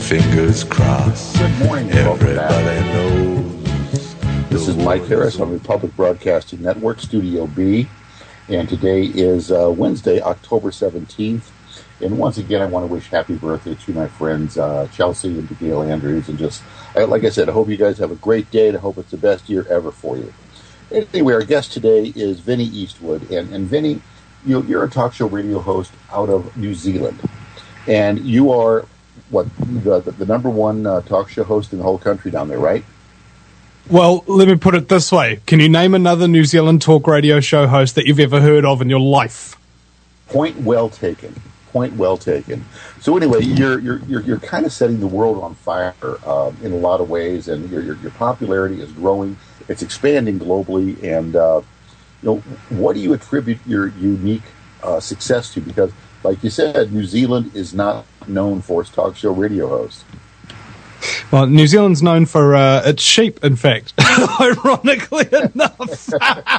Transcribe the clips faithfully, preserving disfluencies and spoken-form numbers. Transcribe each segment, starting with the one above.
fingers crossed. Good morning, everybody knows. This is Mike Harris on Republic Broadcasting Network, Studio B, and today is uh, Wednesday, October seventeenth. And once again, I want to wish happy birthday to my friends uh, Chelsea and to Gail Andrews. And just, like I said, I hope you guys have a great day, and I hope it's the best year ever for you. Anyway, our guest today is Vinny Eastwood. And, and Vinny, you, you're a talk show radio host out of New Zealand. And you are, what, the, the number one uh, talk show host in the whole country down there, right? Well, let me put it this way. Can you name another New Zealand talk radio show host that you've ever heard of in your life? Point well taken. Point well taken. So anyway, you're you're you're, you're kind of setting the world on fire uh, in a lot of ways, and your, your your popularity is growing. It's expanding globally, and uh, you know, what do you attribute your unique uh, success to? Because, like you said, New Zealand is not known for its talk show radio hosts. Well, New Zealand's known for uh, its sheep, in fact, ironically enough.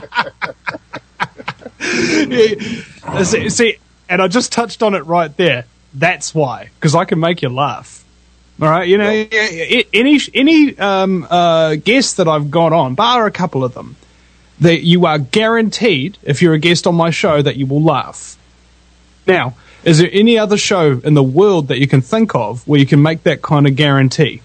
yeah. see, see, and I just touched on it right there. That's why, because I can make you laugh. All right, you know, well, any any um, uh, guest that I've got on, bar a couple of them, that you are guaranteed, if you're a guest on my show, that you will laugh. Now, is there any other show in the world that you can think of where you can make that kind of guarantee?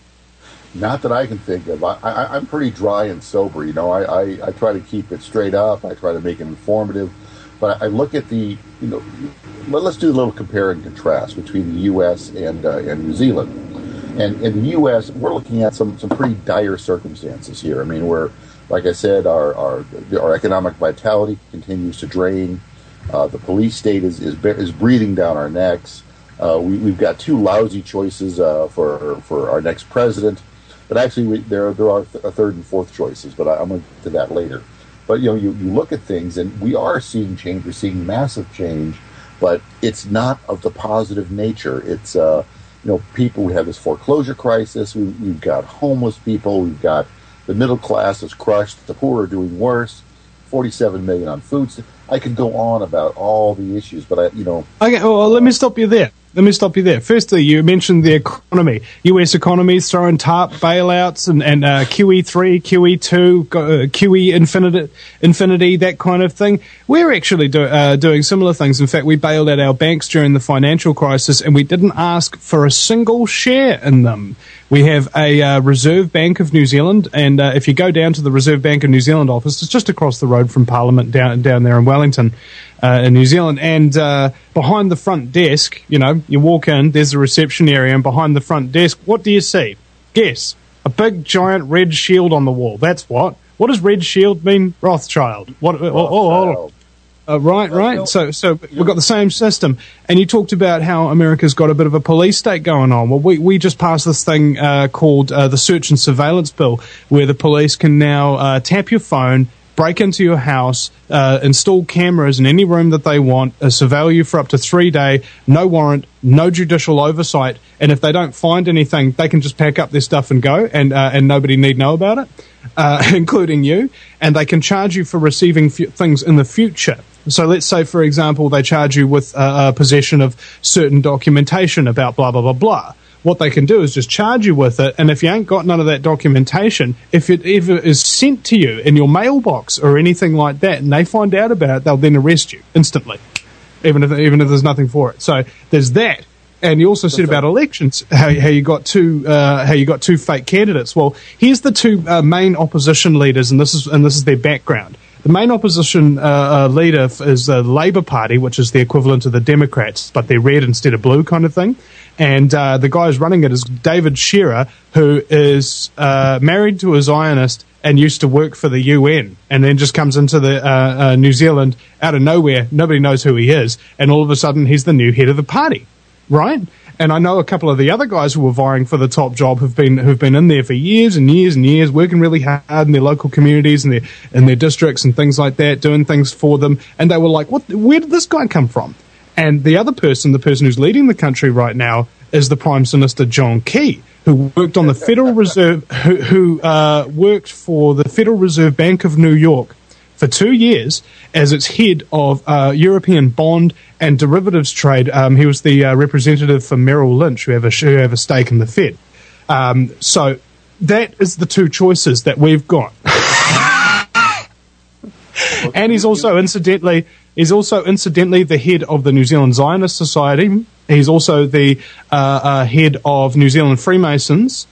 Not that I can think of. I, I, I'm pretty dry and sober. You know, I, I, I try to keep it straight up. I try to make it informative. But I look at the, you know, let, let's do a little compare and contrast between the U S and uh, and New Zealand. And in the U S, we're looking at some, some pretty dire circumstances here. I mean, we're, like I said, our our, our economic vitality continues to drain. Uh, the police state is, is is breathing down our necks. Uh, we, we've got two lousy choices uh, for for our next president, but actually we, there there are th- a third and fourth choices. But I, I'm going to get to that later. But you know, you, you look at things, and we are seeing change. We're seeing massive change, but it's not of the positive nature. It's uh, you know, people. We have this foreclosure crisis. We, we've got homeless people. We've got the middle class is crushed. The poor are doing worse. forty-seven million on food. I could go on about all the issues, but I, you know. Okay, well, let me stop you there. Let me stop you there. Firstly, you mentioned the economy. U S economies throwing TARP bailouts and, and uh, Q E three, Q E two, uh, Q E infinity, infinity, that kind of thing. We're actually do, uh, doing similar things. In fact, we bailed out our banks during the financial crisis, and we didn't ask for a single share in them. We have a uh, Reserve Bank of New Zealand, and uh, if you go down to the Reserve Bank of New Zealand office, it's just across the road from Parliament down down there in Wellington, uh, in New Zealand. And uh, behind the front desk, you know, you walk in, there's a reception area, and behind the front desk, what do you see? Guess. A big, giant red shield on the wall. That's what. What does red shield mean? Rothschild. What? Rothschild. Oh, oh, oh. Uh, right, right. So, so we've got the same system. And you talked about how America's got a bit of a police state going on. Well, we, we just passed this thing uh, called uh, the Search and Surveillance Bill, where the police can now uh, tap your phone, break into your house, uh, install cameras in any room that they want, uh, surveil you for up to three days, no warrant, no judicial oversight. And if they don't find anything, they can just pack up their stuff and go, and uh, and nobody need know about it, uh, including you. And they can charge you for receiving f- things in the future. So let's say, for example, they charge you with uh, possession of certain documentation about blah, blah, blah, blah. What they can do is just charge you with it, and if you ain't got none of that documentation, if it ever is sent to you in your mailbox or anything like that, and they find out about it, they'll then arrest you instantly, even if even if there's nothing for it. So there's that. And you also said about elections, how, how you got two, uh, how you got two fake candidates. Well, here's the two uh, main opposition leaders, and this is and this is their background. The main opposition uh, uh, leader is the Labour Party, which is the equivalent of the Democrats, but they're red instead of blue kind of thing. And uh, the guy who's running it is David Shearer, who is uh, married to a Zionist and used to work for the U N, and then just comes into the uh, uh, New Zealand out of nowhere. Nobody knows who he is, and all of a sudden he's the new head of the party, right? And I know a couple of the other guys who were vying for the top job have been who've been in there for years and years and years, working really hard in their local communities and their in their districts and things like that, doing things for them. And they were like, "What? Where did this guy come from?" And the other person, the person who's leading the country right now, is the Prime Minister John Key, who worked on the Federal Reserve, who, who uh, worked for the Federal Reserve Bank of New York for two years as its head of uh, European bond and derivatives trade. Um, he was the uh, representative for Merrill Lynch, who have a, who have a stake in the Fed. Um, so that is the two choices that we've got. And he's also incidentally he's also incidentally the head of the New Zealand Zionist Society. He's also the uh, uh, head of New Zealand Freemasons,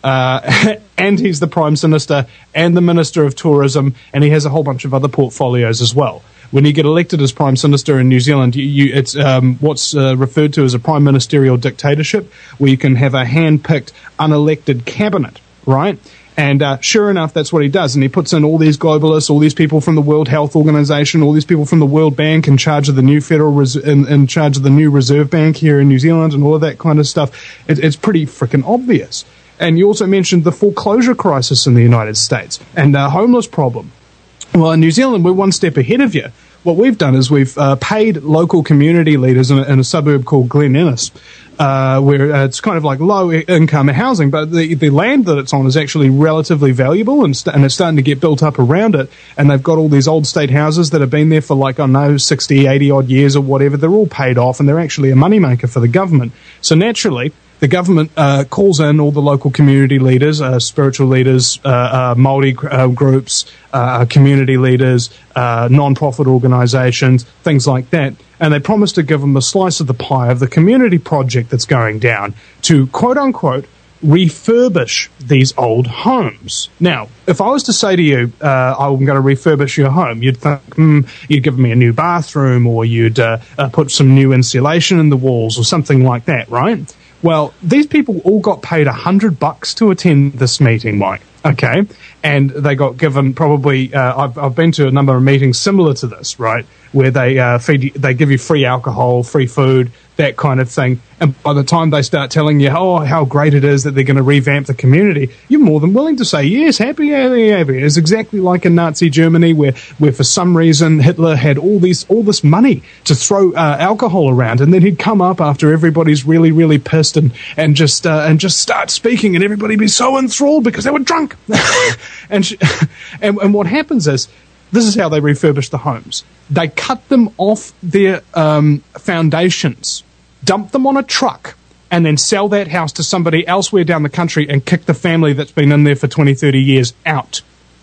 uh, and he's the Prime Minister and the Minister of Tourism, and he has a whole bunch of other portfolios as well. When you get elected as Prime Minister in New Zealand, you, you, it's um, what's uh, referred to as a prime ministerial dictatorship, where you can have a hand-picked, unelected cabinet, right? And uh, sure enough, that's what he does. And he puts in all these globalists, all these people from the World Health Organization, all these people from the World Bank in charge of the new Federal Res- in, in charge of the new Reserve Bank here in New Zealand, and all of that kind of stuff. It, it's pretty freaking obvious. And you also mentioned the foreclosure crisis in the United States and the homeless problem. Well, in New Zealand, we're one step ahead of you. What we've done is we've uh, paid local community leaders in a, in a suburb called Glen Innes, uh, where uh, it's kind of like low-income housing, but the, the land that it's on is actually relatively valuable, and, st- and it's starting to get built up around it, and they've got all these old state houses that have been there for like, I don't know, sixty, eighty-odd years or whatever. They're all paid off, and they're actually a moneymaker for the government. So naturally, the government uh, calls in all the local community leaders, uh, spiritual leaders, uh, uh, Māori uh, groups, uh, community leaders, uh, non-profit organisations, things like that, and they promise to give them a slice of the pie of the community project that's going down to, quote-unquote, refurbish these old homes. Now, if I was to say to you, uh, I'm going to refurbish your home, you'd think, mm, you'd give me a new bathroom, or you'd uh, uh, put some new insulation in the walls or something like that, right? Well, these people all got paid a hundred bucks to attend this meeting, Mike. Okay, and they got given probably. Uh, I've I've been to a number of meetings similar to this, right, where they uh, feed you, they give you free alcohol, free food, that kind of thing. And by the time they start telling you, oh, how great it is that they're going to revamp the community, you're more than willing to say yes, happy, happy, happy. It's exactly like in Nazi Germany, where where for some reason Hitler had all these all this money to throw uh, alcohol around, and then he'd come up after everybody's really, really pissed and and just uh, and just start speaking, and everybody be so enthralled because they were drunk. and, sh- and and what happens is, this is how they refurbish the homes. They cut them off their um, foundations, dump them on a truck, and then sell that house to somebody elsewhere down the country and kick the family that's been in there for twenty, thirty years out.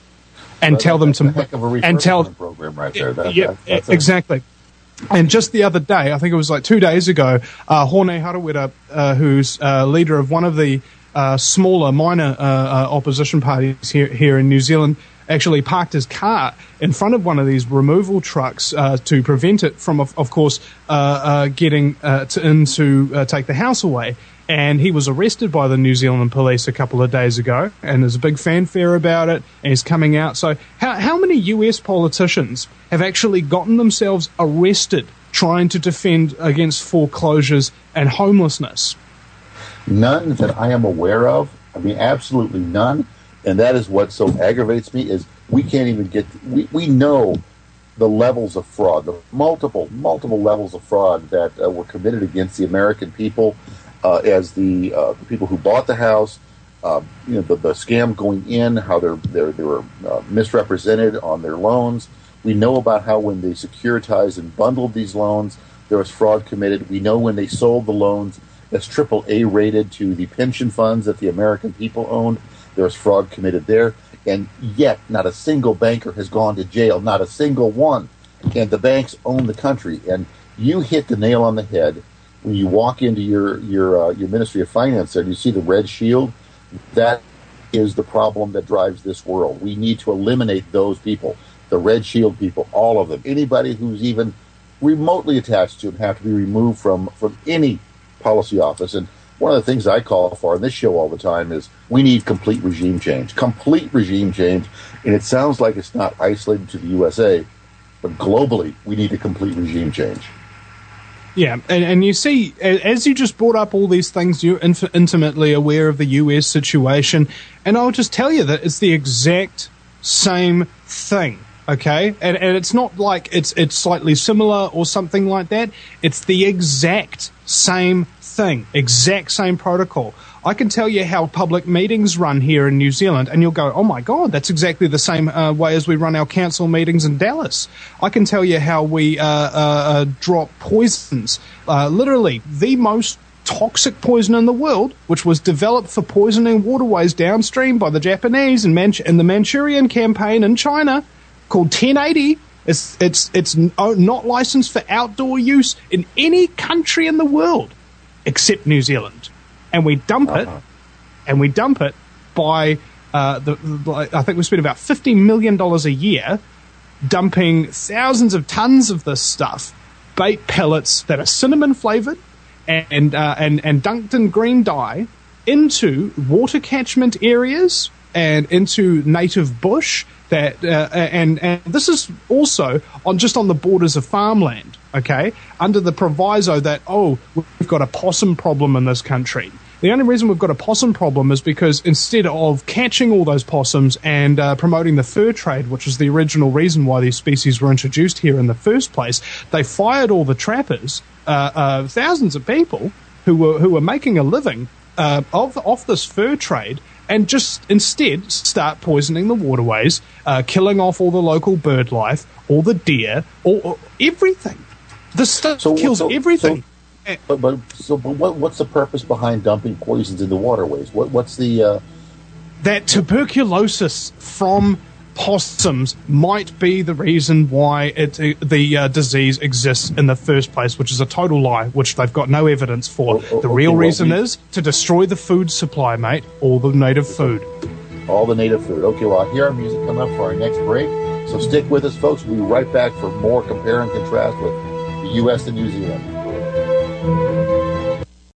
And That's tell them to... a heck of a and tell program right there. That, yeah, that, that's exactly. A, and just the other day, I think it was like two days ago, uh, Hone Harawira, uh, who's uh, leader of one of the uh, smaller, minor uh, uh, opposition parties here, here in New Zealand, actually parked his car in front of one of these removal trucks uh, to prevent it from, of, of course, uh, uh, getting uh, to, in to uh, take the house away. And he was arrested by the New Zealand police a couple of days ago, and there's a big fanfare about it, and he's coming out. So how, how many U S politicians have actually gotten themselves arrested trying to defend against foreclosures and homelessness? None that I am aware of. I mean, absolutely none. And that is what so aggravates me, is we can't even get, we, we know the levels of fraud, the multiple, multiple levels of fraud that uh, were committed against the American people uh, as the, uh, the people who bought the house, uh, you know, the, the scam going in, how they're, they're, they were uh, misrepresented on their loans. We know about how when they securitized and bundled these loans, there was fraud committed. We know when they sold the loans as triple A rated to the pension funds that the American people owned, there was fraud committed there, and yet not a single banker has gone to jail, not a single one. And the banks own the country. And you hit the nail on the head when you walk into your your uh, your Ministry of Finance and you see the red shield. That is the problem that drives this world. We need to eliminate those people, the red shield people, all of them. Anybody who's even remotely attached to them have to be removed from, from any policy office. And one of the things I call for on this show all the time is we need complete regime change. Complete regime change. And it sounds like it's not isolated to the U S A, but globally we need a complete regime change. Yeah, and, and you see, as you just brought up all these things, you're inf- intimately aware of the U S situation, and I'll just tell you that it's the exact same thing, okay? And, and it's not like it's it's slightly similar or something like that. It's the exact same thing, exact same protocol. I can tell you how public meetings run here in New Zealand, and you'll go, oh my God, that's exactly the same uh, way as we run our council meetings in Dallas. I can tell you how we uh, uh, uh, drop poisons, uh, literally the most toxic poison in the world, which was developed for poisoning waterways downstream by the Japanese in, Man- in the Manchurian campaign in China, called ten eighty. It's, it's, it's not licensed for outdoor use in any country in the world except New Zealand. And we dump it, uh-huh. and we dump it by, uh, the, the, I think we spend about fifty million dollars a year dumping thousands of tons of this stuff, bait pellets that are cinnamon flavored and, uh, and, and dunked in green dye into water catchment areas and into native bush. That uh, and and this is also on just on the borders of farmland, okay? Under the proviso that, oh, we've got a possum problem in this country. The only reason we've got a possum problem is because instead of catching all those possums and uh, promoting the fur trade, which is the original reason why these species were introduced here in the first place, they fired all the trappers, uh, uh, thousands of people who were who were making a living uh, of off this fur trade. And just instead start poisoning the waterways, uh, killing off all the local bird life, all the deer, all, all everything. This stuff so, kills so, everything. So, but but so but what, what's the purpose behind dumping poisons in the waterways? What what's the uh... that tuberculosis from possums might be the reason why it, uh, the uh, disease exists in the first place, which is a total lie, which they've got no evidence for. Oh, oh, the real okay, reason well, we... is to destroy the food supply, mate, all the native food. All the native food. Okay, well, I hear our music coming up for our next break, so stick with us, folks. We'll be right back for more compare and contrast with the U S and New Zealand.